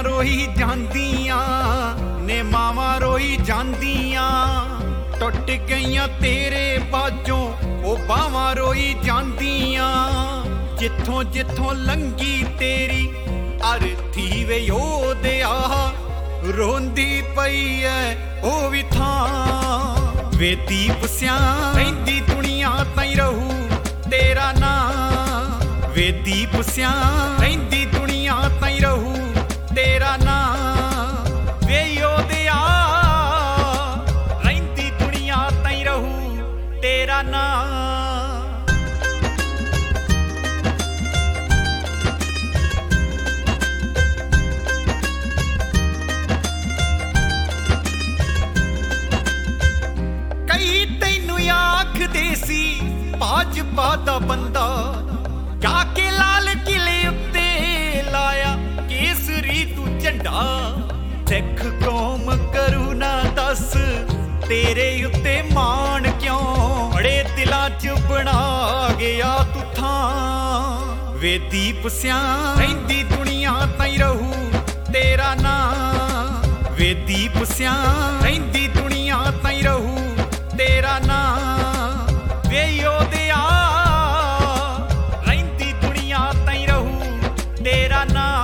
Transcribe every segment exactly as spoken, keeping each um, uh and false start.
ਰੋਈ ਜਾਂਦੀਆਂ ਨੇ ਮਾਵਾਂ ਰੋਈ ਜਾਂਦੀਆਂ, ਟੁੱਟ ਗਈਆਂ ਤੇਰੇ ਬਾਝੋਂ ਉਹ ਬਾਵਾਂ ਰੋਈ ਜਾਂਦੀਆਂ। ਜਿੱਥੋਂ ਜਿੱਥੋਂ ਲੰਗੀ ਤੇਰੀ ਅਰਥੀ ਵੇ ਉਹਦਿਆ, ਰੋਂਦੀ ਪਈ ਐ ਉਹ ਵੀ ਥਾਂ ਵੇ ਦੀਪ ਸਿਆਂ। ਰਹਿੰਦੀ ਦੁਨੀਆ ਤਾਈਂ ਰਹੂ ਤੇਰਾ ਨਾਂ ਵੇ ਦੀਪ ਸਿਆਂ, ਰਹਿੰਦੀ ਦੁਨੀਆ ਤਾਈਂ ਰਹੂ ਤੇਰਾ ਨਾਂ ਵੇ ਉਹਦਿਆ, ਰਹਿੰਦੀ ਦੁਨੀਆ ਤਾਈਂ ਰਹੂ ਤੇਰਾ ਨਾਂ। ਕਈ ਤੈਨੂੰ ਆਖਦੇ ਸੀ ਭਾਜਪਾ ਦਾ ਬੰਦਾ, ਜਾ ਕੇ ਲਾਲ ਕਿਲੇ ਉੱਤੇ ਲਾਇਆ ਕੇਸਰੀ ਤੂੰ ਝੰਡਾ। ਸਿੱਖ ਕੌਮ ਕਰੂ ਨਾ ਦੱਸ ਤੇਰੇ ਉੱਤੇ ਮਾਣ ਕਿਉਂ, ਬੜੇ ਦਿਲਾਂ 'ਚ ਬਣਾ ਗਿਆ ਤੂੰ ਥਾਂ ਵੇ ਦੀਪ ਸਿਆਂ। ਰਹਿੰਦੀ ਦੁਨੀਆ ਤਾਈਂ ਰਹੂ ਤੇਰਾ ਨਾਂ ਵੇ ਦੀਪ ਸਿਆਂ, ਰਹਿੰਦੀ ਦੁਨੀਆ ਤਾਈਂ ਰਹੂ ਤੇਰਾ ਨਾਂ ਵੇ ਉਹਦਿਆ, ਰਹਿੰਦੀ ਦੁਨੀਆ ਤਾਈਂ ਰਹੂ ਤੇਰਾ ਨਾਂ।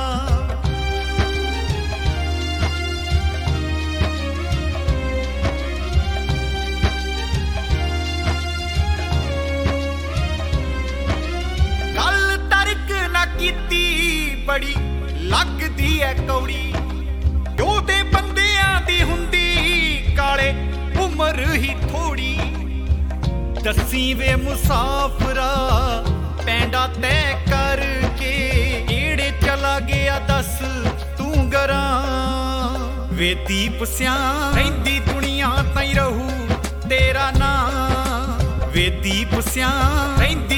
ਗੱਲ ਤਰਕ ਨਾ ਕੀਤੀ ਬੜੀ ਲੱਗਦੀ ਐ ਕੌੜੀ, ਉਹਦੇ ਬੰਦਿਆਂ ਦੀ ਹੁੰਦੀ ਕਾਲੇ ਉਮਰ ਹੀ ਥੋੜੀ। ਦੱਸੀ ਵੇ ਮੁਸਾਫਰਾ ਪੈਂਡਾ ਤੈਅ ਕਰਕੇ, ਕਿਹੜੇ ਚਲਾ ਗਿਆ ਦੱਸ ਤੂੰ ਗਰਾਂ ਵੇ ਦੀਪ ਸਿਆਂ। ਰਹਿੰਦੀ ਦੁਨੀਆ ਤਾਈਂ ਰਹੂ ਤੇਰਾ ਨਾਂ ਵੇ ਦੀਪ ਸਿਆਂ, ਰਹਿੰਦੀ